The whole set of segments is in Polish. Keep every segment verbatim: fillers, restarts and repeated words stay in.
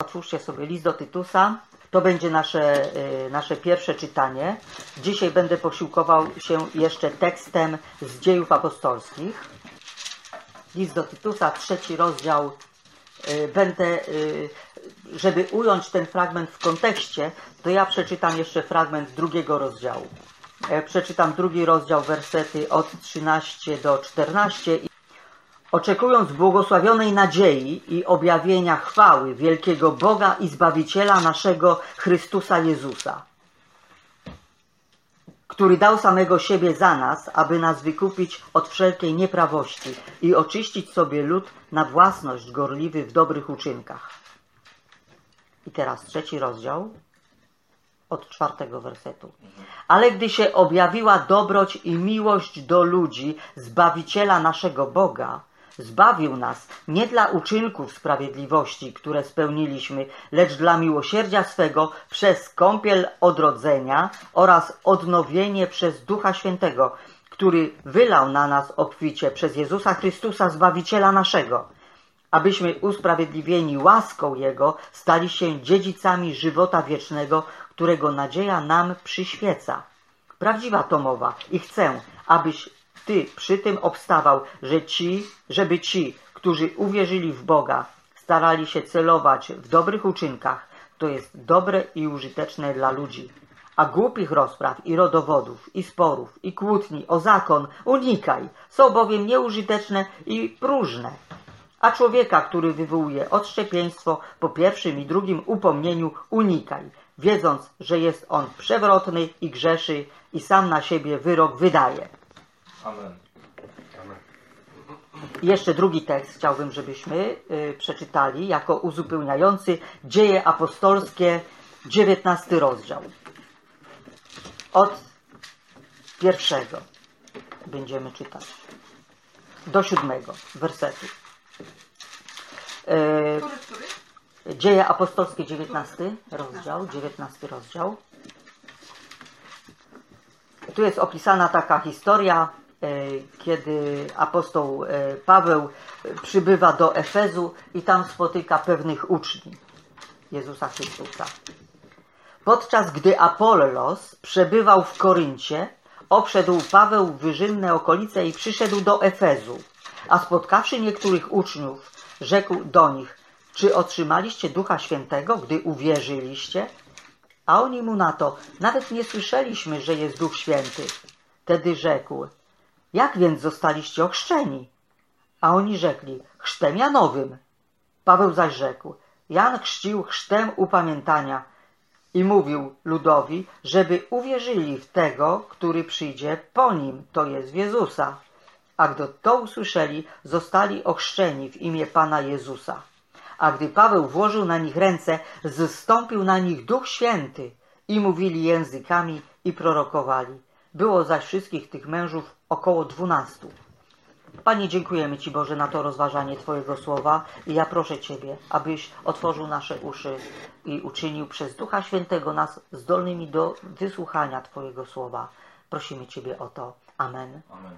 otwórzcie sobie list do Tytusa. To będzie nasze, nasze pierwsze czytanie. Dzisiaj będę posiłkował się jeszcze tekstem z Dziejów Apostolskich. List do Tytusa, trzeci rozdział. Będę, żeby ująć ten fragment w kontekście, to ja przeczytam jeszcze fragment drugiego rozdziału. Przeczytam drugi rozdział, wersety od trzynastego do czternastego. Oczekując błogosławionej nadziei i objawienia chwały wielkiego Boga i Zbawiciela naszego Chrystusa Jezusa, który dał samego siebie za nas, aby nas wykupić od wszelkiej nieprawości i oczyścić sobie lud na własność gorliwy w dobrych uczynkach. I teraz trzeci rozdział od czwartego wersetu. Ale gdy się objawiła dobroć i miłość do ludzi Zbawiciela naszego Boga, zbawił nas nie dla uczynków sprawiedliwości, które spełniliśmy, lecz dla miłosierdzia swego przez kąpiel odrodzenia oraz odnowienie przez Ducha Świętego, który wylał na nas obficie przez Jezusa Chrystusa, Zbawiciela naszego, abyśmy usprawiedliwieni łaską Jego stali się dziedzicami żywota wiecznego, którego nadzieja nam przyświeca. Prawdziwa to mowa i chcę, abyś Ty przy tym obstawał, że ci, żeby ci, którzy uwierzyli w Boga, starali się celować w dobrych uczynkach, to jest dobre i użyteczne dla ludzi. A głupich rozpraw i rodowodów, i sporów, i kłótni o zakon unikaj, są bowiem nieużyteczne i próżne. A człowieka, który wywołuje odszczepieństwo po pierwszym i drugim upomnieniu, unikaj, wiedząc, że jest on przewrotny i grzeszy i sam na siebie wyrok wydaje. Amen. Amen. Jeszcze drugi tekst chciałbym, żebyśmy y, przeczytali jako uzupełniający Dzieje Apostolskie, dziewiętnasty rozdział. Od pierwszego będziemy czytać do siódmego wersetu. Y, Który, który? Dzieje Apostolskie, dziewiętnasty rozdział, dziewiętnasty rozdział. Tu jest opisana taka historia, kiedy apostoł Paweł przybywa do Efezu i tam spotyka pewnych uczniów Jezusa Chrystusa. Podczas gdy Apollos przebywał w Koryncie, obszedł Paweł wyżynne okolice i przyszedł do Efezu, a spotkawszy niektórych uczniów, rzekł do nich: czy otrzymaliście Ducha Świętego, gdy uwierzyliście? A oni mu na to: nawet nie słyszeliśmy, że jest Duch Święty. Wtedy rzekł: jak więc zostaliście ochrzczeni? A oni rzekli: chrztem Janowym. Paweł zaś rzekł: Jan chrzcił chrztem upamiętania i mówił ludowi, żeby uwierzyli w tego, który przyjdzie po nim, to jest w Jezusa. A gdy to usłyszeli, zostali ochrzczeni w imię Pana Jezusa. A gdy Paweł włożył na nich ręce, zstąpił na nich Duch Święty i mówili językami i prorokowali. Było zaś wszystkich tych mężów około dwunastu. Panie, dziękujemy Ci, Boże, na to rozważanie Twojego słowa i ja proszę Ciebie, abyś otworzył nasze uszy i uczynił przez Ducha Świętego nas zdolnymi do wysłuchania Twojego słowa. Prosimy Ciebie o to. Amen. Amen.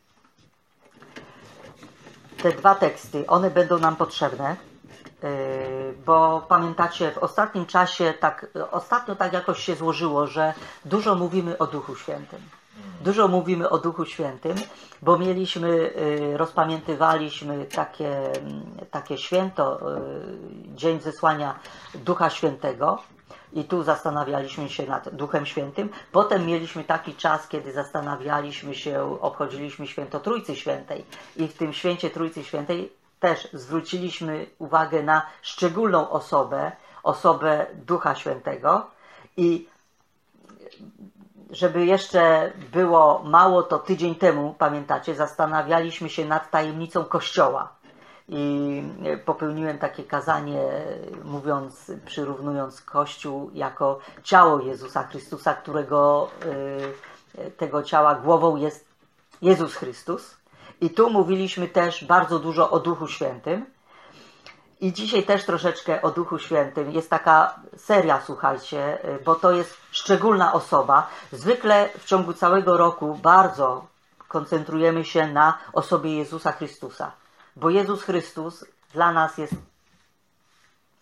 Te dwa teksty, one będą nam potrzebne, bo pamiętacie, w ostatnim czasie, tak, ostatnio tak jakoś się złożyło, że dużo mówimy o Duchu Świętym. Dużo mówimy o Duchu Świętym, bo mieliśmy, rozpamiętywaliśmy takie, takie święto, Dzień Zesłania Ducha Świętego i tu zastanawialiśmy się nad Duchem Świętym. Potem mieliśmy taki czas, kiedy zastanawialiśmy się, obchodziliśmy święto Trójcy Świętej i w tym święcie Trójcy Świętej też zwróciliśmy uwagę na szczególną osobę, osobę Ducha Świętego i żeby jeszcze było mało, to tydzień temu, pamiętacie, zastanawialiśmy się nad tajemnicą Kościoła i popełniłem takie kazanie, mówiąc, przyrównując Kościół jako ciało Jezusa Chrystusa, którego tego ciała głową jest Jezus Chrystus. I tu mówiliśmy też bardzo dużo o Duchu Świętym. I dzisiaj też troszeczkę o Duchu Świętym. Jest taka seria, słuchajcie, bo to jest szczególna osoba. Zwykle w ciągu całego roku bardzo koncentrujemy się na osobie Jezusa Chrystusa. Bo Jezus Chrystus dla nas jest w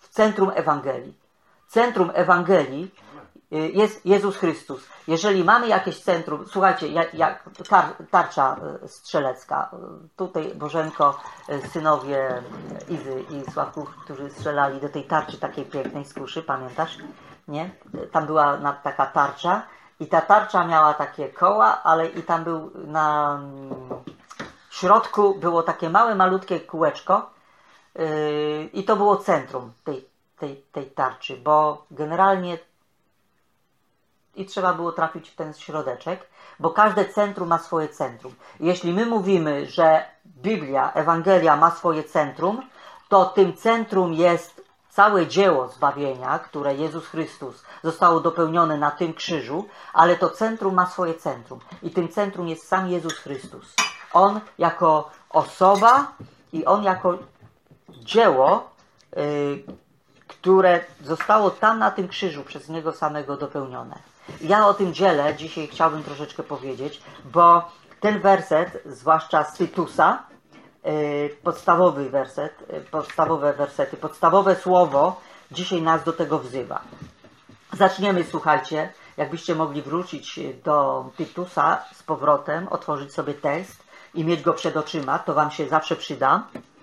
w centrum Ewangelii. Centrum Ewangelii jest Jezus Chrystus. Jeżeli mamy jakieś centrum, słuchajcie, jak, jak tar, tarcza strzelecka, tutaj Bożenko, synowie Izy i Sławków, którzy strzelali do tej tarczy takiej pięknej z kuszy, pamiętasz? Nie? Tam była taka tarcza i ta tarcza miała takie koła, ale i tam był na środku było takie małe, malutkie kółeczko yy, i to było centrum tej, tej, tej tarczy, bo generalnie i trzeba było trafić w ten środeczek, bo każde centrum ma swoje centrum. Jeśli my mówimy, że Biblia, Ewangelia ma swoje centrum, to tym centrum jest całe dzieło zbawienia, które Jezus Chrystus zostało dopełnione na tym krzyżu, ale to centrum ma swoje centrum. I tym centrum jest sam Jezus Chrystus. On jako osoba i On jako dzieło, yy, które zostało tam na tym krzyżu przez Niego samego dopełnione. Ja o tym dziele dzisiaj chciałbym troszeczkę powiedzieć, bo ten werset, zwłaszcza z Tytusa, yy, podstawowy werset, yy, podstawowe wersety, podstawowe słowo dzisiaj nas do tego wzywa. Zaczniemy, słuchajcie, jakbyście mogli wrócić do Tytusa z powrotem, otworzyć sobie tekst i mieć go przed oczyma, to wam się zawsze przyda.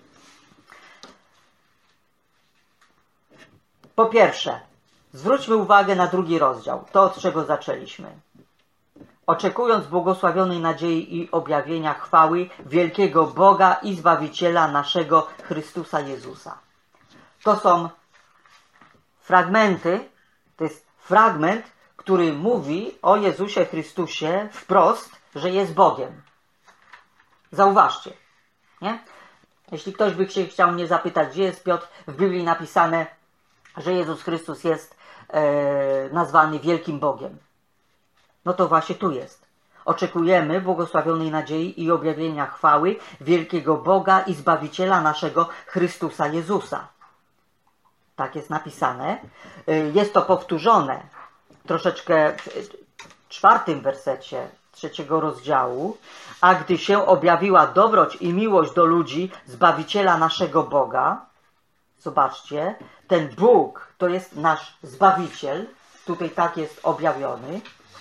Po pierwsze, zwróćmy uwagę na drugi rozdział, to od czego zaczęliśmy. Oczekując błogosławionej nadziei i objawienia chwały wielkiego Boga i Zbawiciela naszego Chrystusa Jezusa. To są fragmenty, to jest fragment, który mówi o Jezusie Chrystusie wprost, że jest Bogiem. Zauważcie, nie? Jeśli ktoś by się chciał mnie zapytać, gdzie jest Piotr, w Biblii napisane, że Jezus Chrystus jest e, nazwany wielkim Bogiem. No to właśnie tu jest. Oczekujemy błogosławionej nadziei i objawienia chwały wielkiego Boga i Zbawiciela naszego Chrystusa Jezusa. Tak jest napisane. Jest to powtórzone troszeczkę w czwartym wersecie trzeciego rozdziału. A gdy się objawiła dobroć i miłość do ludzi Zbawiciela naszego Boga, zobaczcie, ten Bóg to jest nasz Zbawiciel, tutaj tak jest objawiony.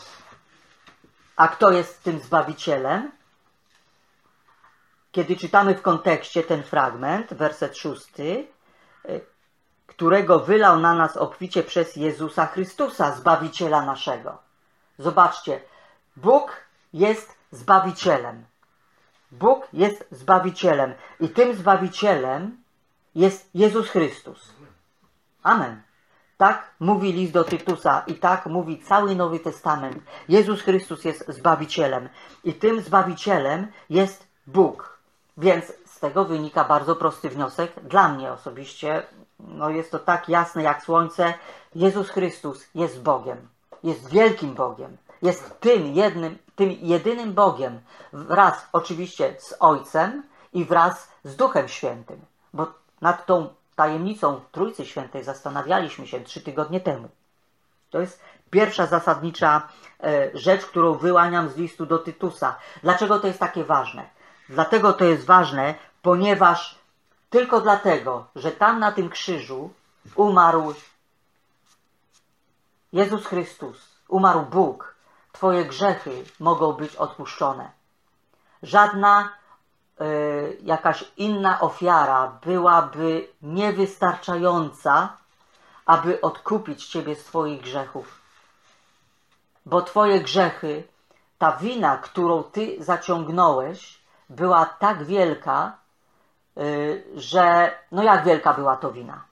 A kto jest tym Zbawicielem? Kiedy czytamy w kontekście ten fragment, werset szósty, którego wylał na nas obficie przez Jezusa Chrystusa, Zbawiciela naszego. Zobaczcie, Bóg jest Zbawicielem. Bóg jest Zbawicielem i tym Zbawicielem jest Jezus Chrystus. Amen. Tak mówi list do Tytusa i tak mówi cały Nowy Testament. Jezus Chrystus jest Zbawicielem i tym Zbawicielem jest Bóg. Więc z tego wynika bardzo prosty wniosek. Dla mnie osobiście no jest to tak jasne jak słońce. Jezus Chrystus jest Bogiem. Jest wielkim Bogiem. Jest tym jednym, tym jedynym Bogiem wraz oczywiście z Ojcem i wraz z Duchem Świętym. Bo nad tą tajemnicą Trójcy Świętej zastanawialiśmy się trzy tygodnie temu. To jest pierwsza zasadnicza e, rzecz, którą wyłaniam z listu do Tytusa. Dlaczego to jest takie ważne? Dlatego to jest ważne, ponieważ tylko dlatego, że tam na tym krzyżu umarł Jezus Chrystus, umarł Bóg, twoje grzechy mogą być odpuszczone. Żadna y, jakaś inna ofiara byłaby niewystarczająca, aby odkupić ciebie z twoich grzechów. Bo twoje grzechy, ta wina, którą ty zaciągnąłeś, była tak wielka, y, że... No jak wielka była to wina?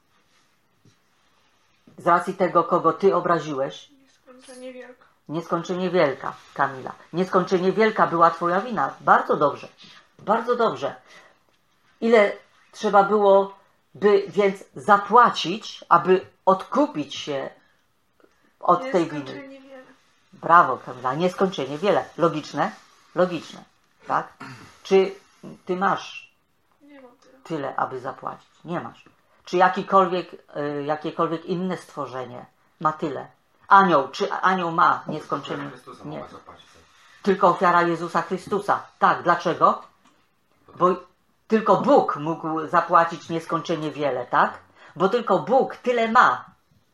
Z racji tego, kogo ty obraziłeś, Nieskończenie wielka. Nieskończenie wielka, Kamila. Nieskończenie wielka była twoja wina. Bardzo dobrze. Bardzo dobrze. Ile trzeba było by więc zapłacić, aby odkupić się od tej winy? Nieskończenie wiele. Brawo, Kamila. Nieskończenie wiele. Logiczne? Logiczne. Tak? Czy ty masz Nie mam tyle. tyle, aby zapłacić? Nie masz. Czy jakikolwiek, y, jakiekolwiek inne stworzenie ma tyle? Anioł, czy anioł ma nieskończenie? Nie. Tylko ofiara Jezusa Chrystusa. Tak, dlaczego? Bo tylko Bóg mógł zapłacić nieskończenie wiele, tak? bo tylko Bóg tyle ma.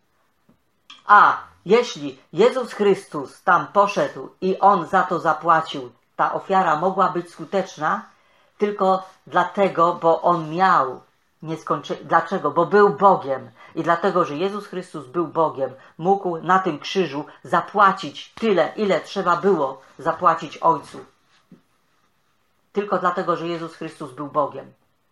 A jeśli Jezus Chrystus tam poszedł i On za to zapłacił, ta ofiara mogła być skuteczna tylko dlatego, bo On miał nieskończenie. Dlaczego? Bo był Bogiem. I dlatego, że Jezus Chrystus był Bogiem, mógł na tym krzyżu zapłacić tyle, ile trzeba było zapłacić Ojcu. Tylko dlatego, że Jezus Chrystus był Bogiem.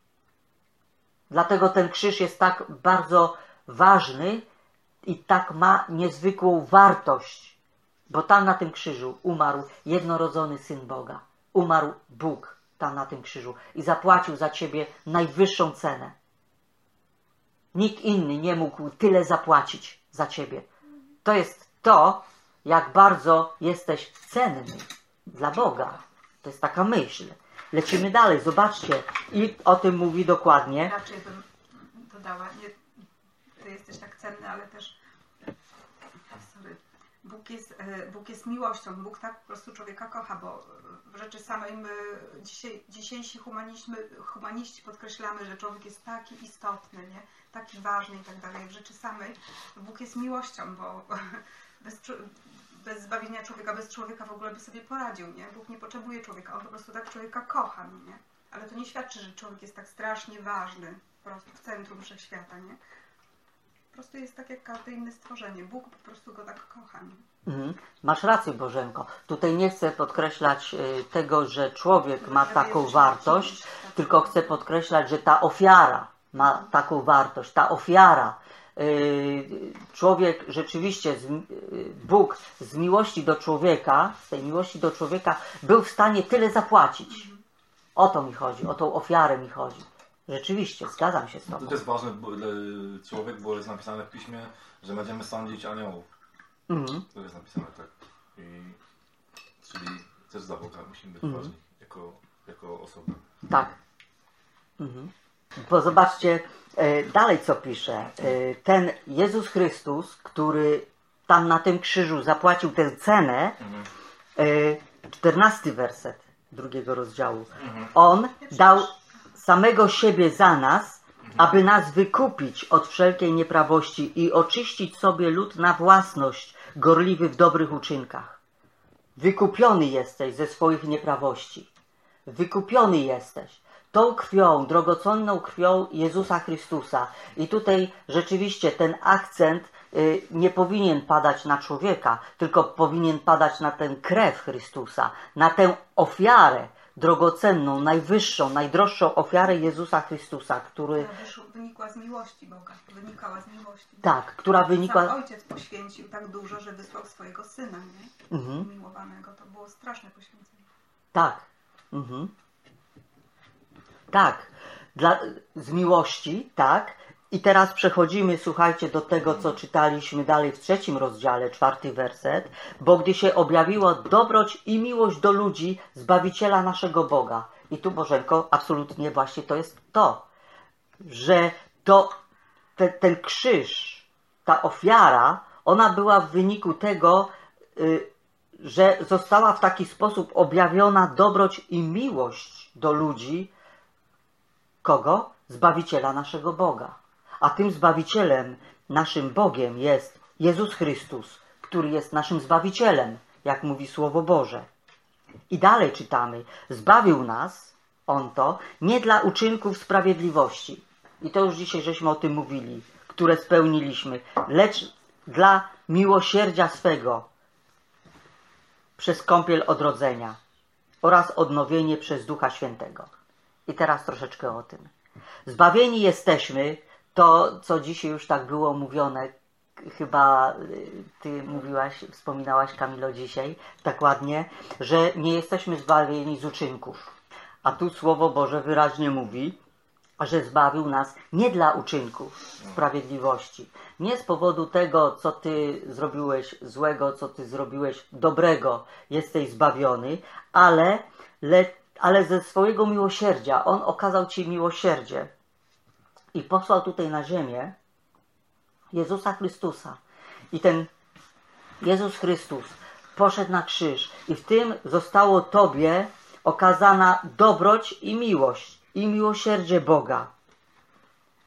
Dlatego ten krzyż jest tak bardzo ważny i tak ma niezwykłą wartość. Bo tam na tym krzyżu umarł jednorodzony Syn Boga. Umarł Bóg tam na tym krzyżu i zapłacił za ciebie najwyższą cenę. Nikt inny nie mógł tyle zapłacić za ciebie. To jest to, jak bardzo jesteś cenny dla Boga. To jest taka myśl. Lecimy dalej, zobaczcie. I o tym mówi dokładnie. Raczej bym dodała, nie, ty jesteś tak cenny, ale też sorry, Bóg jest, Bóg jest miłością. Bóg tak po prostu człowieka kocha, bo w rzeczy samej my dzisiaj, dzisiejsi humaniści, humaniści podkreślamy, że człowiek jest taki istotny, nie? Taki ważny i tak dalej. W rzeczy samej Bóg jest miłością, bo bez, bez zbawienia człowieka, bez człowieka w ogóle by sobie poradził, nie? Bóg nie potrzebuje człowieka, On po prostu tak człowieka kocha, nie? Ale to nie świadczy, że człowiek jest tak strasznie ważny, po prostu w centrum wszechświata, nie? Po prostu jest tak jak każde inne stworzenie. Bóg po prostu go tak kocha, nie? Mhm. Masz rację, Bożenko. Tutaj nie chcę podkreślać y, tego, że człowiek ma taką wartość, tylko chcę podkreślać, że ta ofiara ma taką wartość. Ta ofiara, y, człowiek rzeczywiście, z, y, Bóg z miłości do człowieka, z tej miłości do człowieka był w stanie tyle zapłacić. O to mi chodzi, o tą ofiarę mi chodzi. Rzeczywiście, zgadzam się z tobą. To jest ważne dla człowiek, bo jest napisane w piśmie, że będziemy sądzić aniołów. Mhm. To jest napisane tak. I, czyli też dla Boga musimy być Mhm. ważni jako, jako osoba. Tak. Mhm. Bo zobaczcie e, dalej, co pisze. E, ten Jezus Chrystus, który tam na tym krzyżu zapłacił tę cenę, Mhm. e, czternasty werset drugiego rozdziału. Mhm. On dał samego siebie za nas, aby nas wykupić od wszelkiej nieprawości i oczyścić sobie lud na własność, gorliwy w dobrych uczynkach. Wykupiony jesteś ze swoich nieprawości. Wykupiony jesteś tą krwią, drogocenną krwią Jezusa Chrystusa. I tutaj rzeczywiście ten akcent y, nie powinien padać na człowieka, tylko powinien padać na tę krew Chrystusa, na tę ofiarę drogocenną, najwyższą, najdroższą ofiarę Jezusa Chrystusa, który... Która wynikła z miłości Boga. Wynikała z miłości. Tak, która wynikła... Sam Ojciec poświęcił tak dużo, że wysłał swojego Syna, nie? Mhm. Umiłowanego. To było straszne poświęcenie. Tak. Mhm. Tak. Dla, z miłości, tak. I teraz przechodzimy, słuchajcie, do tego, co czytaliśmy dalej w trzecim rozdziale, czwarty werset. Bo gdy się objawiło dobroć i miłość do ludzi, Zbawiciela naszego Boga. I tu, Bożenko, absolutnie właśnie to jest to, że to, te, ten krzyż, ta ofiara, ona była w wyniku tego, y, że została w taki sposób objawiona dobroć i miłość do ludzi. Kogo? Zbawiciela naszego Boga. A tym Zbawicielem, naszym Bogiem jest Jezus Chrystus, który jest naszym Zbawicielem, jak mówi Słowo Boże. I dalej czytamy. Zbawił nas, On to, nie dla uczynków sprawiedliwości. I to już dzisiaj żeśmy o tym mówili, które spełniliśmy, lecz dla miłosierdzia swego, przez kąpiel odrodzenia oraz odnowienie przez Ducha Świętego. I teraz troszeczkę o tym. Zbawieni jesteśmy, to co dzisiaj już tak było mówione, chyba ty mówiłaś, wspominałaś, Kamilo, dzisiaj, tak ładnie, że nie jesteśmy zbawieni z uczynków. A tu Słowo Boże wyraźnie mówi, że zbawił nas nie dla uczynków sprawiedliwości. Nie z powodu tego, co ty zrobiłeś złego, co ty zrobiłeś dobrego, jesteś zbawiony, ale, le, ale ze swojego miłosierdzia. On okazał ci miłosierdzie i posłał tutaj na ziemię Jezusa Chrystusa. I ten Jezus Chrystus poszedł na krzyż i w tym zostało tobie okazana dobroć i miłość. I miłosierdzie Boga.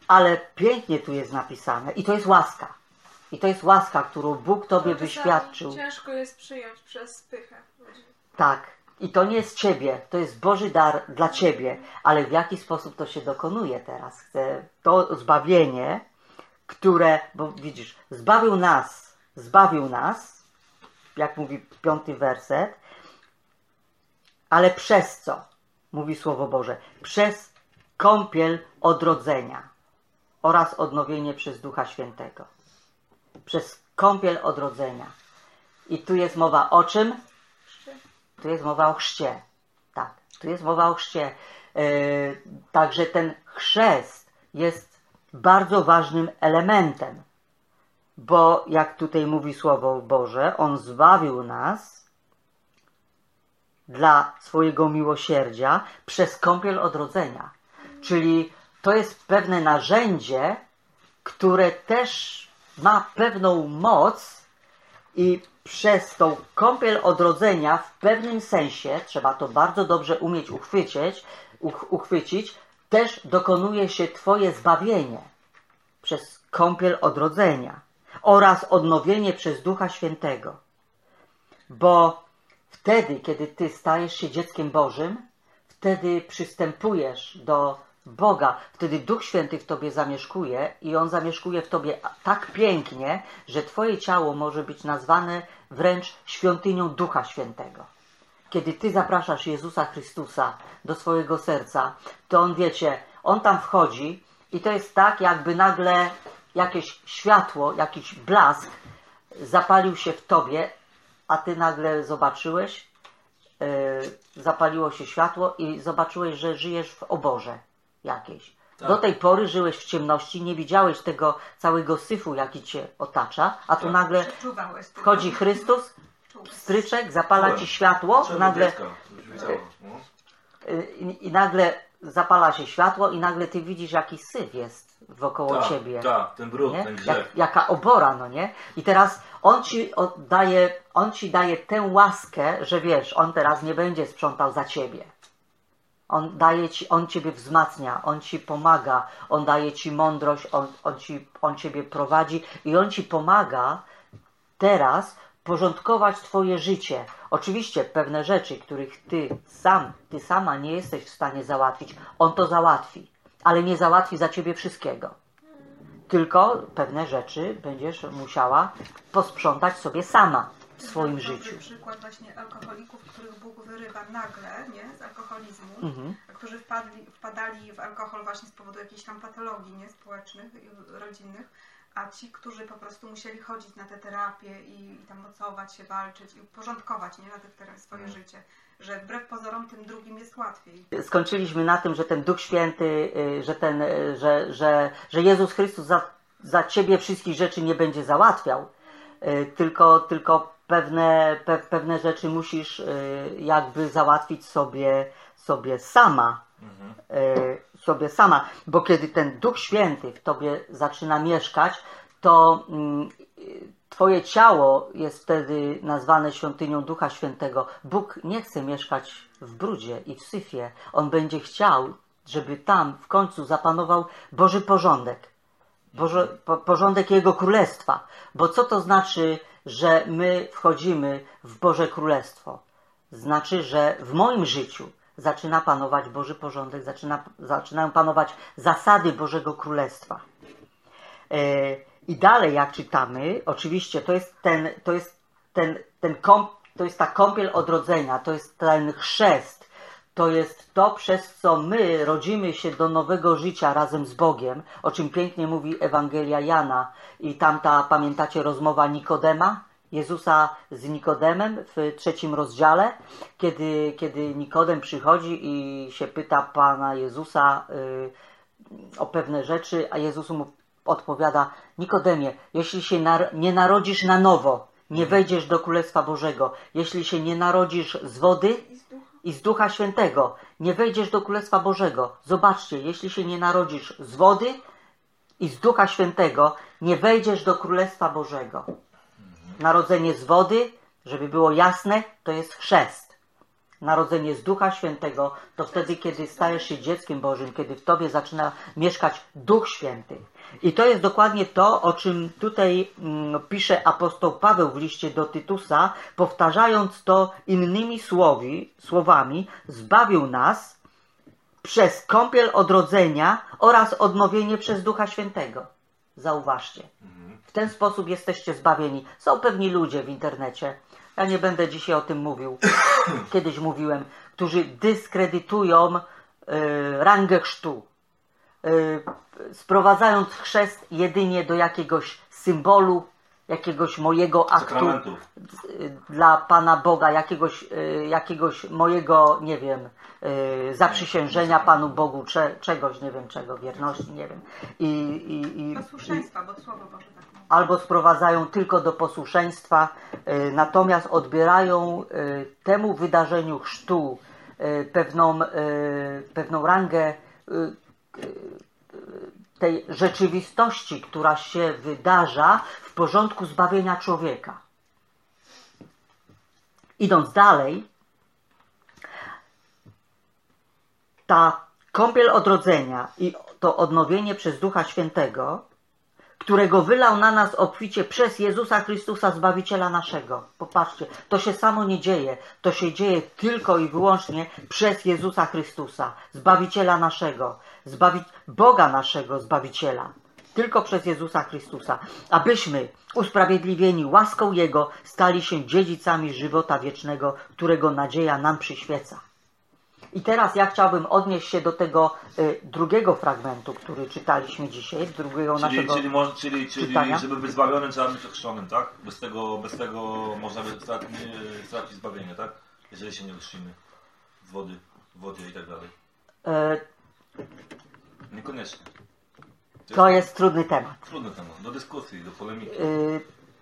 Ale pięknie tu jest napisane i to jest łaska. I to jest łaska, którą Bóg Tobie To czasami wyświadczył. ciężko jest przyjąć przez pychę ludzi. Tak. I to nie jest Ciebie, to jest Boży dar dla Ciebie. Ale w jaki sposób to się dokonuje teraz? Chcę to zbawienie, które, bo widzisz, zbawił nas, zbawił nas, jak mówi piąty werset, ale przez co? Mówi Słowo Boże. Przez kąpiel odrodzenia oraz odnowienie przez Ducha Świętego. Przez kąpiel odrodzenia. I tu jest mowa o czym? Tu jest mowa o chrzcie. Tak, tu jest mowa o chrzcie. Yy, także ten chrzest jest bardzo ważnym elementem. Bo jak tutaj mówi Słowo Boże, On zbawił nas dla swojego miłosierdzia przez kąpiel odrodzenia. Czyli to jest pewne narzędzie, które też ma pewną moc i przez tą kąpiel odrodzenia w pewnym sensie, trzeba to bardzo dobrze umieć uchwycić, uch, uchwycić, też dokonuje się Twoje zbawienie przez kąpiel odrodzenia oraz odnowienie przez Ducha Świętego. Bo wtedy, kiedy Ty stajesz się dzieckiem Bożym, wtedy przystępujesz do Boga, wtedy Duch Święty w Tobie zamieszkuje i On zamieszkuje w Tobie tak pięknie, że Twoje ciało może być nazwane wręcz świątynią Ducha Świętego. Kiedy Ty zapraszasz Jezusa Chrystusa do swojego serca, to On, wiecie, On tam wchodzi i to jest tak, jakby nagle jakieś światło, jakiś blask zapalił się w Tobie, a Ty nagle zobaczyłeś, yy, zapaliło się światło i zobaczyłeś, że żyjesz w oborze jakiejś. Tak. Do tej pory żyłeś w ciemności, nie widziałeś tego całego syfu, jaki Cię otacza, a tu tak. nagle wchodzi Chrystus, stryczek, zapala Ci światło, nagle i, i nagle zapala się światło i nagle Ty widzisz, jaki syf jest wokoło tak, Ciebie. Tak, ten brud, nie? ten grzech. Jak, jaka obora, no nie? I teraz On Ci daje, on ci daje tę łaskę, że wiesz, On teraz nie będzie sprzątał za Ciebie. On daje ci, On Ciebie wzmacnia, On Ci pomaga, On daje Ci mądrość, On, on, ci, on Ciebie prowadzi i On Ci pomaga teraz porządkować Twoje życie. Oczywiście pewne rzeczy, których Ty sam, Ty sama nie jesteś w stanie załatwić, On to załatwi, ale nie załatwi za Ciebie wszystkiego. Tylko pewne rzeczy będziesz musiała posprzątać sobie sama w swoim życiu. To jest przykład właśnie alkoholików, których Bóg wyrywa nagle, nie, z alkoholizmu, mhm. którzy wpadli, wpadali w alkohol właśnie z powodu jakichś tam patologii, nie, społecznych i rodzinnych, a ci, którzy po prostu musieli chodzić na te terapie i, i tam mocować się, walczyć i uporządkować, nie, na tych terenach swoje mhm. życie, że wbrew pozorom tym drugim jest łatwiej. Skończyliśmy na tym, że ten Duch Święty, że, ten, że, że, że Jezus Chrystus za, za Ciebie wszystkich rzeczy nie będzie załatwiał, tylko, tylko pewne, pe, pewne rzeczy musisz jakby załatwić sobie, sobie sama. Mhm. sobie sama, bo kiedy ten Duch Święty w Tobie zaczyna mieszkać, to mm, Twoje ciało jest wtedy nazwane świątynią Ducha Świętego. Bóg nie chce mieszkać w brudzie i w syfie. On będzie chciał, żeby tam w końcu zapanował Boży porządek. Boże, po, porządek Jego Królestwa. Bo co to znaczy, że my wchodzimy w Boże Królestwo? Znaczy, że w moim życiu zaczyna panować Boży porządek, zaczyna, zaczynają panować zasady Bożego Królestwa. Yy, I dalej jak czytamy, oczywiście to jest ten, to jest ten, ten kąp, to jest ta kąpiel odrodzenia, to jest ten chrzest, to jest to, przez co my rodzimy się do nowego życia razem z Bogiem, o czym pięknie mówi Ewangelia Jana i tamta, pamiętacie, rozmowa Nikodema? Jezusa z Nikodemem w trzecim rozdziale, kiedy, kiedy Nikodem przychodzi i się pyta Pana Jezusa y, o pewne rzeczy, a Jezus mu odpowiada: Nikodemie, jeśli się nar- nie narodzisz na nowo, nie wejdziesz do Królestwa Bożego. Jeśli się nie narodzisz z wody i z Ducha Świętego, nie wejdziesz do Królestwa Bożego. Zobaczcie, jeśli się nie narodzisz z wody i z Ducha Świętego, nie wejdziesz do Królestwa Bożego. Narodzenie z wody, żeby było jasne, to jest chrzest. Narodzenie z Ducha Świętego to wtedy, kiedy stajesz się dzieckiem Bożym, kiedy w tobie zaczyna mieszkać Duch Święty. I to jest dokładnie to, o czym tutaj mm, pisze apostoł Paweł w liście do Tytusa, powtarzając to innymi słowi, słowami, zbawił nas przez kąpiel odrodzenia oraz odnowienie przez Ducha Świętego. Zauważcie. W ten sposób jesteście zbawieni. Są pewni ludzie w internecie, ja nie będę dzisiaj o tym mówił, kiedyś mówiłem, którzy dyskredytują y, rangę chrztu, y, sprowadzając chrzest jedynie do jakiegoś symbolu, jakiegoś mojego aktu Sakramentów. y, dla Pana Boga, jakiegoś, y, jakiegoś mojego, nie wiem, y, zaprzysiężenia Panu Bogu, cze, czegoś, nie wiem czego, wierności, nie wiem. I, i, i, Posłuszeństwa, bo Słowo Boże tak mówi. albo sprowadzają tylko do posłuszeństwa, y, natomiast odbierają y, temu wydarzeniu chrztu y, pewną, y, pewną rangę y, y, tej rzeczywistości, która się wydarza w porządku zbawienia człowieka. Idąc dalej, ta kąpiel odrodzenia i to odnowienie przez Ducha Świętego, którego wylał na nas obficie przez Jezusa Chrystusa, Zbawiciela naszego. Popatrzcie, to się samo nie dzieje. To się dzieje tylko i wyłącznie przez Jezusa Chrystusa, Zbawiciela naszego, Zbawi... Boga naszego Zbawiciela. Tylko przez Jezusa Chrystusa. Abyśmy, usprawiedliwieni łaską Jego, stali się dziedzicami żywota wiecznego, którego nadzieja nam przyświeca. I teraz ja chciałbym odnieść się do tego y, drugiego fragmentu, który czytaliśmy dzisiaj, drugiego Czyli, naszego czyli, może, czyli, czyli czytania. żeby być zbawionym, trzeba być ochrzczonym, tak? Bez tego, bez tego można by stracić, stracić zbawienie, tak? Jeżeli się nie ochrzcimy z wody, w wodzie i tak dalej. E, Niekoniecznie. to jest trudny temat. Trudny temat, do dyskusji, do polemiki. Y,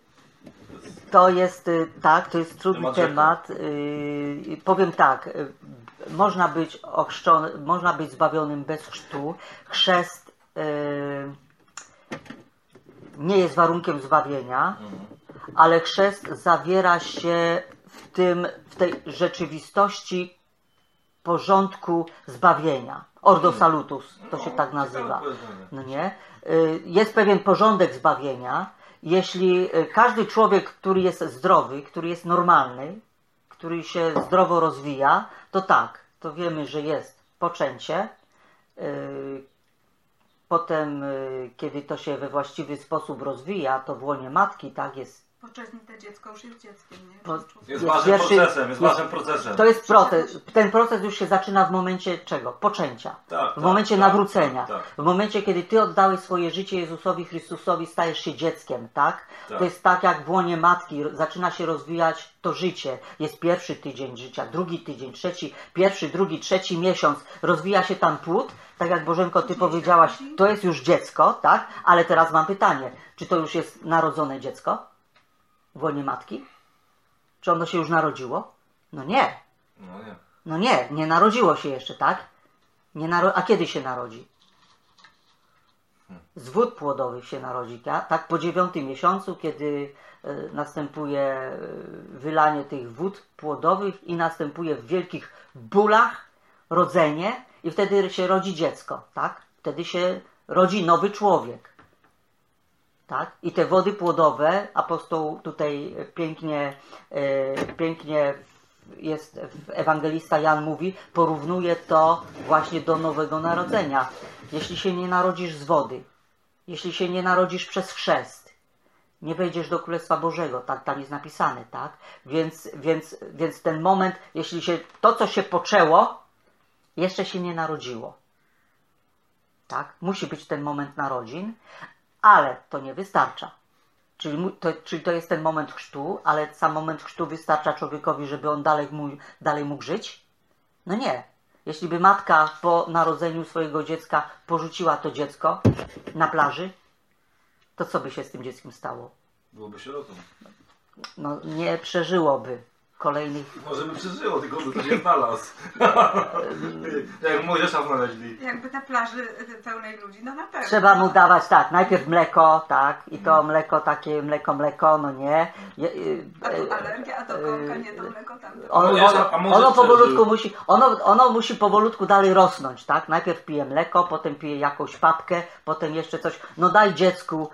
To jest, y, tak, to jest trudny Temat rzeka. temat. Y, powiem tak, y, można być ochrzczony, można być zbawionym bez chrztu. Chrzest y, nie jest warunkiem zbawienia, Mhm. ale chrzest zawiera się w tym, w tej rzeczywistości porządku zbawienia. Ordo salutus, to się tak nazywa. No nie? Y, Jest pewien porządek zbawienia. Jeśli y, każdy człowiek, który jest zdrowy, który jest normalny, który się zdrowo rozwija, to tak, to wiemy, że jest poczęcie. Y, Potem, y, kiedy to się we właściwy sposób rozwija, to w łonie matki, tak, jest. Poczęte dziecko już jest dzieckiem, nie? Po- Przez człowieka. Jest Jest ważnym pierwszy- procesem, jest jest- ważnym procesem. To jest proces. Ten proces już się zaczyna w momencie czego? Poczęcia. Tak, W tak, momencie tak, nawrócenia. tak, tak. W momencie, kiedy ty oddałeś swoje życie Jezusowi Chrystusowi, stajesz się dzieckiem, tak? Tak. To jest tak jak w łonie matki, zaczyna się rozwijać to życie. Jest pierwszy tydzień życia, drugi tydzień, trzeci, pierwszy, drugi, trzeci miesiąc. Rozwija się tam płód, tak jak Bożenko, ty powiedziałaś, to jest już dziecko, tak? Ale teraz mam pytanie, czy to już jest narodzone dziecko w łonie matki? Czy ono się już narodziło? No nie. No nie. No nie, nie narodziło się jeszcze, tak? Nie naro- A kiedy się narodzi? Z wód płodowych się narodzi, tak? Tak po dziewiątym miesiącu, kiedy e, następuje e, wylanie tych wód płodowych i następuje w wielkich bólach rodzenie i wtedy się rodzi dziecko, tak? Wtedy się rodzi nowy człowiek. Tak? I te wody płodowe, apostoł tutaj pięknie, e, pięknie jest, ewangelista Jan mówi, porównuje to właśnie do nowego narodzenia. Jeśli się nie narodzisz z wody, jeśli się nie narodzisz przez chrzest, nie wejdziesz do Królestwa Bożego, tak tam jest napisane, tak? Więc, więc, więc ten moment, jeśli się to, co się poczęło, jeszcze się nie narodziło. Tak? Musi być ten moment narodzin, ale to nie wystarcza. Czyli, mu- to, czyli to jest ten moment chrztu, ale sam moment chrztu wystarcza człowiekowi, żeby on dalej mógł, dalej mógł żyć? No nie. Jeśli by matka po narodzeniu swojego dziecka porzuciła to dziecko na plaży, to co by się z tym dzieckiem stało? Byłoby sierotą. No nie przeżyłoby. kolejnych... Może by przeżyło, tylko by to nie znalazł. Jak Mojżesza znaleźli. Jakby na plaży pełnej ludzi, no na pewno. Trzeba mu dawać tak, najpierw mleko, tak, i to mleko takie, mleko, mleko, no nie. Je, y, A tu y, alergia, a do kołka nie to mleko tam. On, Mojżesz- ono, a Mojżesz ono powolutku przeżył. musi, ono, ono musi powolutku dalej rosnąć, tak? Najpierw pije mleko, potem pije jakąś papkę, potem jeszcze coś. No daj dziecku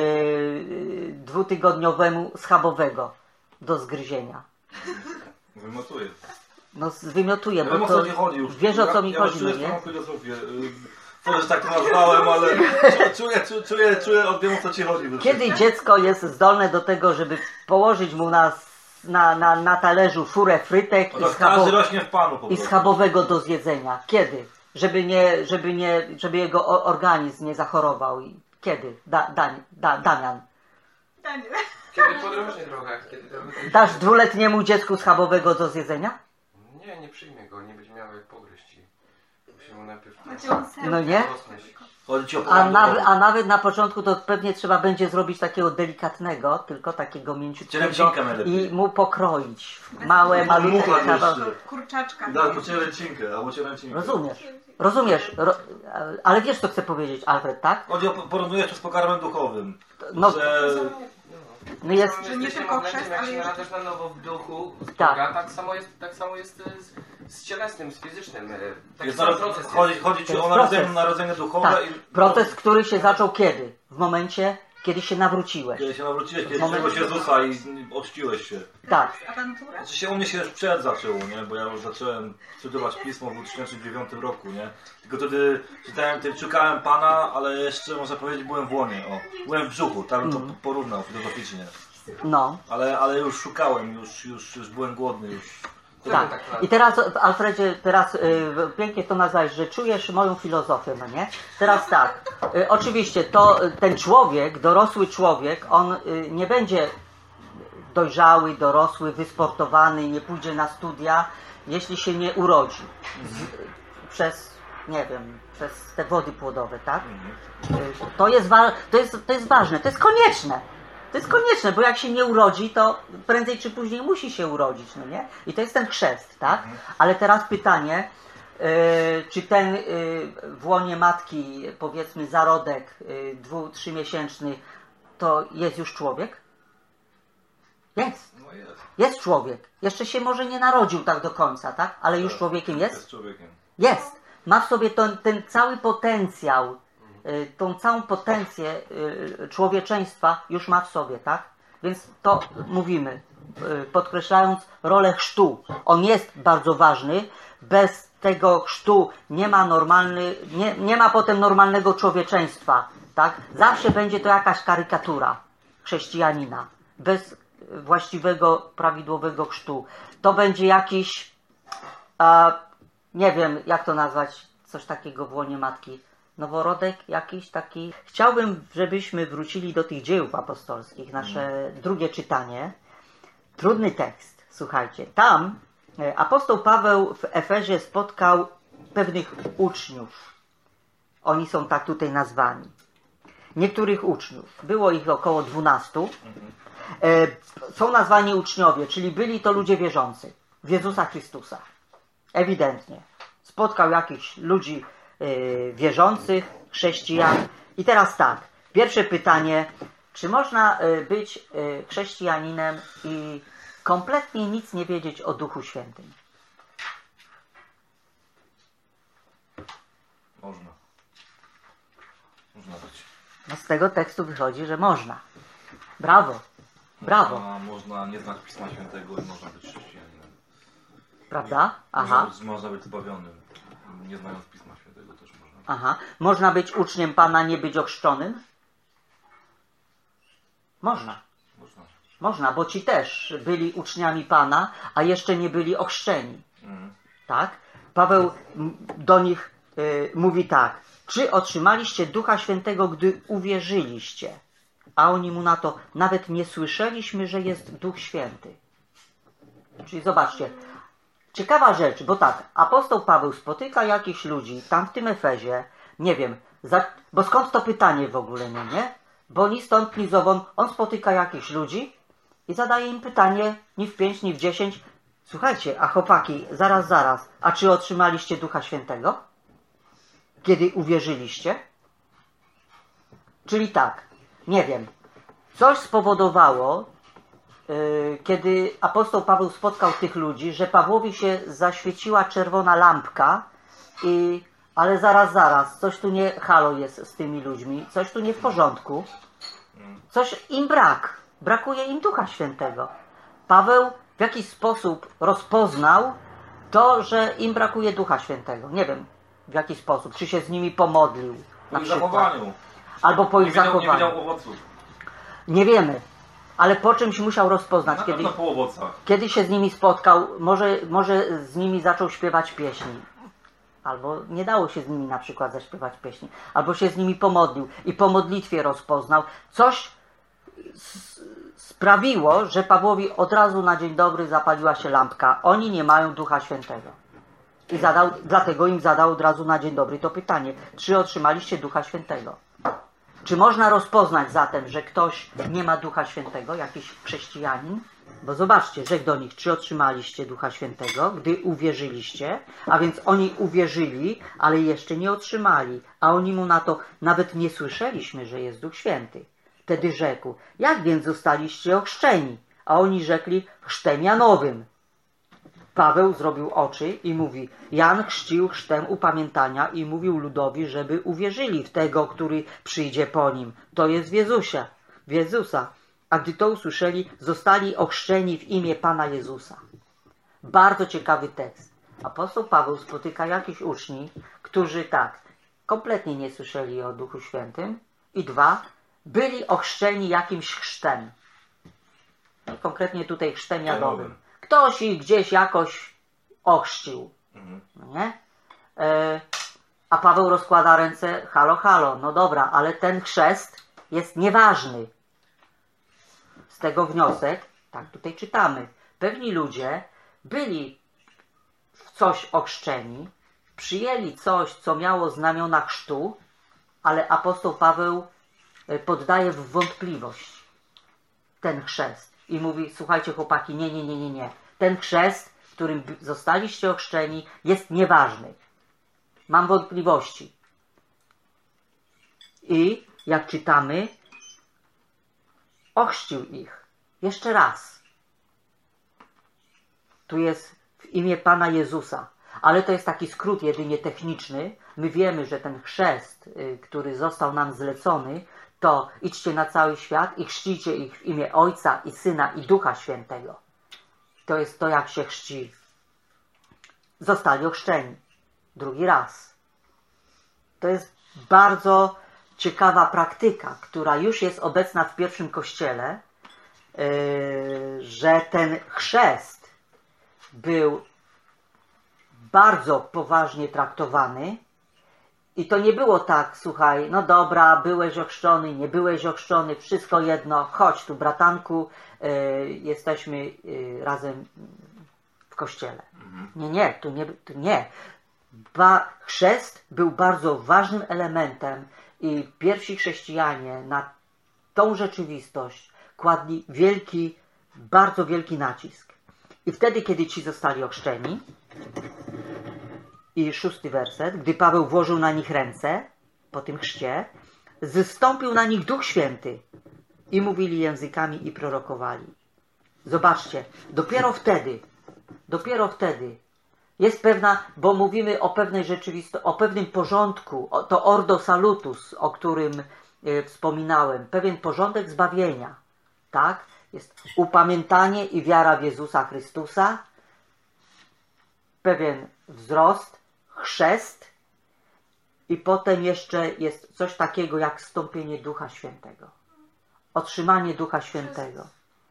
yy, dwutygodniowemu schabowego do zgryzienia. Wymotuję. No wymiotuje, Ja bo wiem, o to co ci chodzi już. wiesz, o co mi ja, chodzi, ja czuję no nie? swoją filozofię. Y, Sorry, że tak to nazwałem, ale czuję, czuję, czuję, czuję od wiem, o co ci chodzi. Kiedy dziecko jest zdolne do tego, żeby położyć mu na, na, na, na talerzu furę frytek No i, to schabo, każdy rośnie w Panu po i prostu. schabowego do zjedzenia? Kiedy? Żeby, nie, żeby, nie, żeby jego o- organizm nie zachorował. I kiedy? Da, da, da, Damian. Daniel. Kiedy po różnych drogach, kiedy trochę... Dasz dwuletniemu dziecku schabowego do zjedzenia? Nie, nie przyjmie go, nie będzie miał jak pogryźć. Musi mu najpierw... Macie on serce. No nie? rosnąć. Chodzi ci o A, Pan naw, duchowy. a nawet na początku to pewnie trzeba będzie zrobić takiego delikatnego, tylko takiego mięciutkiego Cielęcinkę najlepiej. i mu pokroić w małe, Mucha malutkie jeszcze. kawałki. Kurczaczka. Daj mu cielęcinkę, albo cielęcinkę. Rozumiesz? Rozumiesz? Ro, ale wiesz, co chcę powiedzieć, Alfred, tak? Chodzi o porównujesz to z pokarmem duchowym. No, Że no jest... Że nie tylko chrzest, ale jak się jeszcze- narodzasz na nowo w duchu, z Tak. Boga, tak samo jest, tak samo jest e, z, z cielesnym, z fizycznym. e, Taki jest sam narod... proces chodzi, jest. chodzi To ci jest o narodzenie, proces. narodzenie duchowe Tak, i proces, który się zaczął kiedy? W momencie, kiedy się nawróciłeś. kiedy się nawróciłeś, kiedy Moment. przyjąłeś Jezusa i oczciłeś się. Tak. Awantura? Znaczy się u mnie się już przed zaczęło, nie? Bo ja już zacząłem studiować pismo w dwa tysiące dziewiątym roku, nie? Tylko wtedy czytałem, wtedy szukałem Pana, ale jeszcze można powiedzieć byłem w łonie, o. Byłem w brzuchu, tak bym to porównał filozoficznie. No, Ale, ale już szukałem, już, już, już byłem głodny, już. tak. tak, I teraz, Alfredzie, teraz y, pięknie to nazwałeś, że czujesz moją filozofię, no nie? Teraz tak, y, oczywiście to y, ten człowiek, dorosły człowiek, on y, nie będzie dojrzały, dorosły, wysportowany, nie pójdzie na studia, jeśli się nie urodzi. Z, przez, nie wiem, przez te wody płodowe, tak? Y, To jest, wa- to, jest, to jest ważne, to jest konieczne. To jest konieczne, bo jak się nie urodzi, to prędzej czy później musi się urodzić, no nie? I to jest ten chrzest, tak? Ale teraz pytanie, yy, czy ten yy, w łonie matki, powiedzmy zarodek yy, dwu, trzymiesięczny, to jest już człowiek? Jest. No jest. Jest człowiek. Jeszcze się może nie narodził tak do końca, tak? Ale już człowiekiem jest? Jest człowiekiem. Jest. Ma w sobie ten, ten cały potencjał, y, tą całą potencję y, człowieczeństwa już ma w sobie, tak? Więc to mówimy, y, podkreślając rolę chrztu. On jest bardzo ważny. Bez tego chrztu nie ma normalny, nie, nie ma potem normalnego człowieczeństwa, tak? Zawsze będzie to jakaś karykatura chrześcijanina. Bez właściwego, prawidłowego chrztu. To będzie jakiś a, nie wiem, jak to nazwać, coś takiego w łonie matki. Noworodek jakiś taki. Chciałbym, żebyśmy wrócili do tych dziejów apostolskich, nasze drugie czytanie. Trudny tekst, słuchajcie. Tam e, apostoł Paweł w Efezie spotkał pewnych uczniów. Oni są tak tutaj nazwani. Niektórych uczniów. Było ich około dwunastu. E, są nazwani uczniowie, czyli byli to ludzie wierzący w Jezusa Chrystusa. Ewidentnie. Spotkał jakichś ludzi y, wierzących, chrześcijan. I teraz tak, pierwsze pytanie, czy można y, być y, chrześcijaninem i kompletnie nic nie wiedzieć o Duchu Świętym? Można. Można być. No z tego tekstu wychodzi, że można. Brawo, brawo, Można, można nie znać Pisma Świętego i można być chrześcijaninem. prawda? Można Aha, być, można być zbawionym. Nie znając Pisma Świętego też można. aha. Można być uczniem Pana, nie być ochrzczonym? Można. Można. Można, bo ci też byli uczniami Pana, a jeszcze nie byli ochrzczeni. Mhm. Tak? Paweł m, do nich y, mówi tak. Czy otrzymaliście Ducha Świętego, gdy uwierzyliście? A oni mu na to, nawet nie słyszeliśmy, że jest Duch Święty. Czyli zobaczcie, ciekawa rzecz, bo tak, apostoł Paweł spotyka jakichś ludzi tam w tym Efezie, nie wiem, za, bo skąd to pytanie w ogóle, nie, nie? Bo ni stąd, ni zowąd, on spotyka jakichś ludzi i zadaje im pytanie, ni w pięć, ni w dziesięć, Słuchajcie, a chłopaki, zaraz, zaraz, a czy otrzymaliście Ducha Świętego? Kiedy uwierzyliście? Czyli tak, nie wiem, coś spowodowało, yy, kiedy apostoł Paweł spotkał tych ludzi, że Pawłowi się zaświeciła czerwona lampka i ale zaraz, zaraz, coś tu nie halo jest z tymi ludźmi, coś tu nie w porządku, coś im brak, brakuje im Ducha Świętego. Paweł w jakiś sposób rozpoznał to, że im brakuje Ducha Świętego. Nie wiem w jaki sposób, czy się z nimi pomodlił. Po ich zachowaniu. Albo po Nie ich widział, nie zachowaniu. widział owoców. Nie wiemy, ale po czymś musiał rozpoznać. Na Kiedy, pewno po owocach. kiedy się z nimi spotkał, może, może z nimi zaczął śpiewać pieśni. Albo nie dało się z nimi na przykład zaśpiewać pieśni. Albo się z nimi pomodlił i po modlitwie rozpoznał. Coś sprawiło, że Pawłowi od razu na dzień dobry zapaliła się lampka. Oni nie mają Ducha Świętego. I zadał, dlatego im zadał od razu na dzień dobry to pytanie. Czy otrzymaliście Ducha Świętego? Czy można rozpoznać zatem, że ktoś nie ma Ducha Świętego, jakiś chrześcijanin? Bo zobaczcie, rzekł do nich, czy otrzymaliście Ducha Świętego, gdy uwierzyliście, a więc oni uwierzyli, ale jeszcze nie otrzymali, a oni mu na to, nawet nie słyszeliśmy, że jest Duch Święty. Wtedy rzekł, jak więc zostaliście ochrzczeni? A oni rzekli, chrztem Janowym. Paweł zrobił oczy i mówi, Jan chrzcił chrztem upamiętania i mówił ludowi, żeby uwierzyli w tego, który przyjdzie po nim. To jest w Jezusie, w Jezusa. A gdy to usłyszeli, zostali ochrzczeni w imię Pana Jezusa. Bardzo ciekawy tekst. Apostoł Paweł spotyka jakichś uczniów, którzy tak, kompletnie nie słyszeli o Duchu Świętym i dwa, byli ochrzczeni jakimś chrztem. No, konkretnie tutaj chrztem Janowym. Ktoś ich gdzieś jakoś ochrzcił. No nie? E, a Paweł rozkłada ręce, halo, halo, no dobra, ale ten chrzest jest nieważny. Z tego wniosek, tak tutaj czytamy, pewni ludzie byli w coś ochrzczeni, przyjęli coś, co miało znamiona chrztu, ale apostoł Paweł poddaje w wątpliwość ten chrzest i mówi, słuchajcie chłopaki, nie, nie, nie, nie, nie. Ten chrzest, w którym zostaliście ochrzczeni, jest nieważny. Mam wątpliwości. I jak czytamy, ochrzcił ich. Jeszcze raz. Tu jest w imię Pana Jezusa. Ale to jest taki skrót jedynie techniczny. My wiemy, że ten chrzest, który został nam zlecony, to idźcie na cały świat i chrzcijcie ich w imię Ojca i Syna i Ducha Świętego. To jest to, jak się chrzci. Zostali ochrzczeni. Drugi raz. To jest bardzo ciekawa praktyka, która już jest obecna w pierwszym kościele, yy, że ten chrzest był bardzo poważnie traktowany i to nie było tak, słuchaj, no dobra, byłeś ochrzczony, nie byłeś ochrzczony, wszystko jedno, chodź tu bratanku, yy, jesteśmy yy, razem w kościele. Nie, nie, tu nie. Tu nie. Ba, chrzest był bardzo ważnym elementem i pierwsi chrześcijanie na tą rzeczywistość kładli wielki, bardzo wielki nacisk. I wtedy, kiedy ci zostali ochrzczeni, i szósty werset, gdy Paweł włożył na nich ręce po tym chrzcie, zstąpił na nich Duch Święty i mówili językami i prorokowali. Zobaczcie, dopiero wtedy, dopiero wtedy jest pewna, bo mówimy o pewnej rzeczywistości, o pewnym porządku, to ordo salutus, o którym e, wspominałem, pewien porządek zbawienia, tak? Jest upamiętanie i wiara w Jezusa Chrystusa, pewien wzrost, chrzest i potem jeszcze jest coś takiego jak wstąpienie Ducha Świętego. Otrzymanie Ducha Świętego.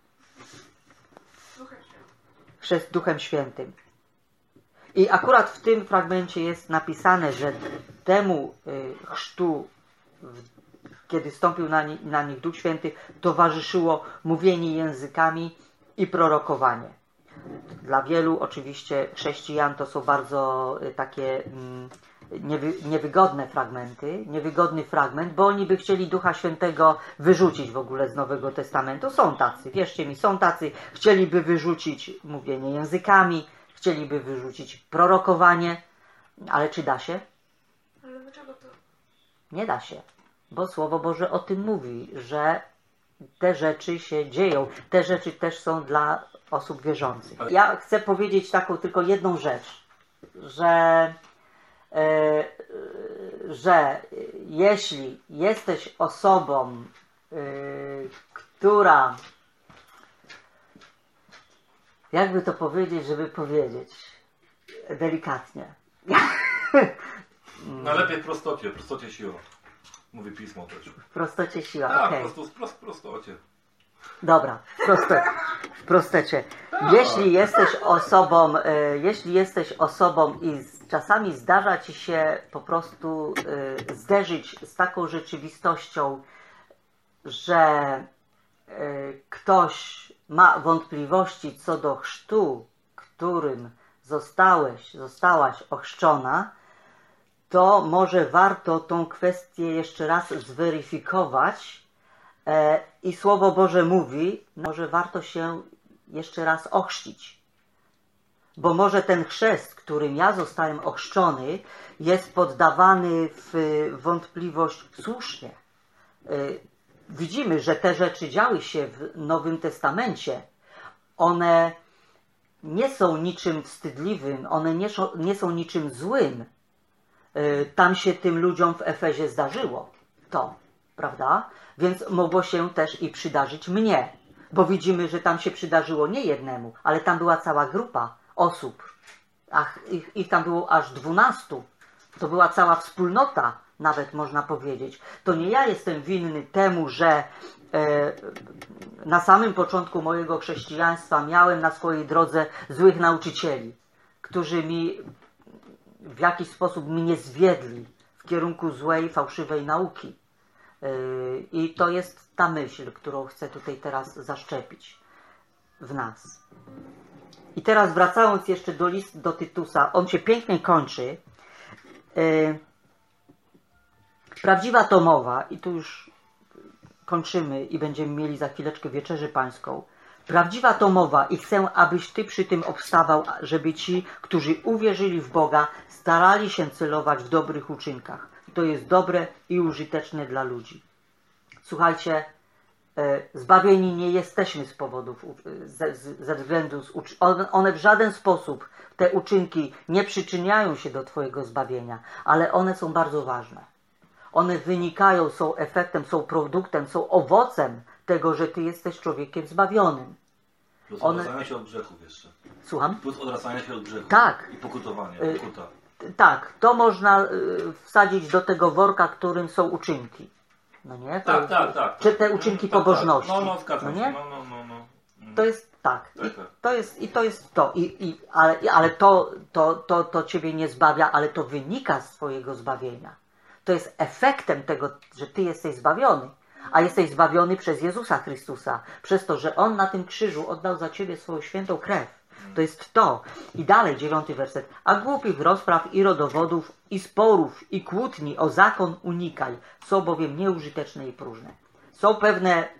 Chrzest Duchem Świętym. I akurat w tym fragmencie jest napisane, że temu chrztu, kiedy stąpił na, ni na nich Duch Święty, towarzyszyło mówienie językami i prorokowanie. Dla wielu oczywiście chrześcijan to są bardzo takie mm, niewy, niewygodne fragmenty, niewygodny fragment, bo oni by chcieli Ducha Świętego wyrzucić w ogóle z Nowego Testamentu. Są tacy, wierzcie mi, są tacy. Chcieliby wyrzucić mówienie językami, chcieliby wyrzucić prorokowanie, ale czy da się? Ale dlaczego to? Nie da się, bo Słowo Boże o tym mówi, że te rzeczy się dzieją. Te rzeczy też są dla osób wierzących. Ja chcę powiedzieć taką tylko jedną rzecz, że, e, że jeśli jesteś osobą, e, która, jakby to powiedzieć, żeby powiedzieć delikatnie. No lepiej w prostocie, w prostocie siła. Mówi Pismo też. W prostocie siła, Tak, okej. po prostu w prost, prostocie. Dobra, w proste, w prostecie. Jeśli jesteś osobą, e, jeśli jesteś osobą i z, czasami zdarza ci się po prostu e, zderzyć z taką rzeczywistością, że e, ktoś ma wątpliwości co do chrztu, którym zostałeś, zostałaś ochrzczona, to może warto tą kwestię jeszcze raz zweryfikować. E, I Słowo Boże mówi, może warto się jeszcze raz ochrzcić. Bo może ten chrzest, którym ja zostałem ochrzczony, jest poddawany w wątpliwość słusznie. E, widzimy, że te rzeczy działy się w Nowym Testamencie. One nie są niczym wstydliwym, one nie, nie są niczym złym. E, tam się tym ludziom w Efezie zdarzyło to, prawda? Więc mogło się też i przydarzyć mnie, bo widzimy, że tam się przydarzyło nie jednemu, ale tam była cała grupa osób, ach, ich, ich tam było aż dwunastu. To była cała wspólnota, nawet można powiedzieć. To nie ja jestem winny temu, że e, na samym początku mojego chrześcijaństwa miałem na swojej drodze złych nauczycieli, którzy mi w jakiś sposób mnie zwiedli w kierunku złej, fałszywej nauki. I to jest ta myśl, którą chcę tutaj teraz zaszczepić w nas. I teraz wracając jeszcze do listu do Tytusa, on się pięknie kończy. Prawdziwa to mowa, i tu już kończymy i będziemy mieli za chwileczkę wieczerzę pańską. Prawdziwa to mowa i chcę, abyś ty przy tym obstawał, żeby ci, którzy uwierzyli w Boga, starali się celować w dobrych uczynkach. To jest dobre i użyteczne dla ludzi. Słuchajcie, e, zbawieni nie jesteśmy z powodów, ze, ze względu z uczy- one, one w żaden sposób, te uczynki nie przyczyniają się do twojego zbawienia, ale one są bardzo ważne. One wynikają, są efektem, są produktem, są owocem tego, że ty jesteś człowiekiem zbawionym. Plus One- odradzanie się od grzechów jeszcze. Słucham? Plus odradzanie się od grzechów. Tak. I pokutowanie, Y- pokuta. Tak, to można y, wsadzić do tego worka, którym są uczynki. No nie? To, Tak, tak, tak. Czy te tak. uczynki tak, pobożności. Tak. No, no, zgadzam no się. nie? No, no, no, no. Mm. To jest tak. I Tak, tak. to jest, i to jest to. I, i, ale ale to, to, to, to ciebie nie zbawia, ale to wynika z twojego zbawienia. To jest efektem tego, że ty jesteś zbawiony. A jesteś zbawiony przez Jezusa Chrystusa. Przez to, że On na tym krzyżu oddał za ciebie swoją świętą krew. To jest to. I dalej, dziewiąty werset. A głupich rozpraw i rodowodów, i sporów, i kłótni o zakon unikaj. Są bowiem nieużyteczne i próżne. Są pewne e,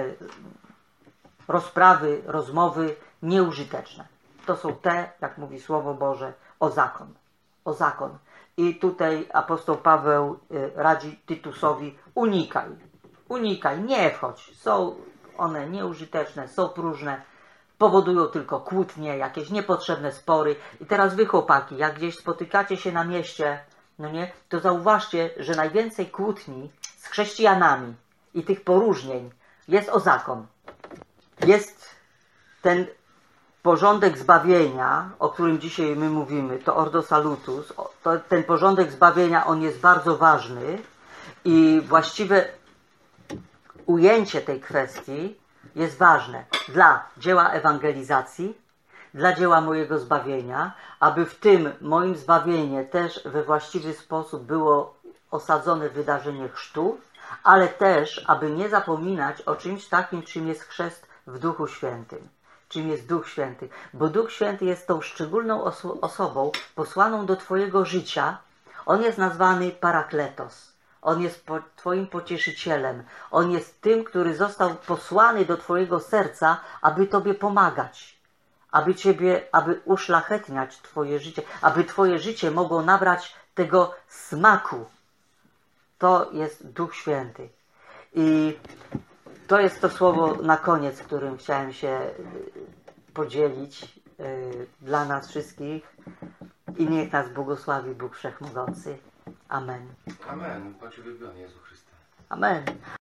rozprawy, rozmowy nieużyteczne. To są te, jak mówi Słowo Boże, o zakon. O zakon. I tutaj apostoł Paweł e, radzi Tytusowi, unikaj. Unikaj, nie wchodź. Są one nieużyteczne, są próżne. Powodują tylko kłótnie, jakieś niepotrzebne spory. I teraz wy, chłopaki, jak gdzieś spotykacie się na mieście, no nie, to zauważcie, że najwięcej kłótni z chrześcijanami i tych poróżnień jest o zakon. Jest ten porządek zbawienia, o którym dzisiaj my mówimy, to Ordo Salutis, to, ten porządek zbawienia, on jest bardzo ważny i właściwe ujęcie tej kwestii jest ważne dla dzieła ewangelizacji, dla dzieła mojego zbawienia, aby w tym moim zbawieniu też we właściwy sposób było osadzone wydarzenie chrztu, ale też, aby nie zapominać o czymś takim, czym jest chrzest w Duchu Świętym. Czym jest Duch Święty. Bo Duch Święty jest tą szczególną oso- osobą posłaną do twojego życia. On jest nazwany Parakletos. On jest po, Twoim pocieszycielem. On jest tym, który został posłany do Twojego serca, aby Tobie pomagać. Aby Ciebie, aby uszlachetniać Twoje życie. Aby Twoje życie mogło nabrać tego smaku. To jest Duch Święty. I to jest to słowo na koniec, którym chciałem się podzielić yy, dla nas wszystkich. I niech nas błogosławi Bóg Wszechmogący. Amen. Amen. Bądź uwielbiony Jezu Chryste. Amen.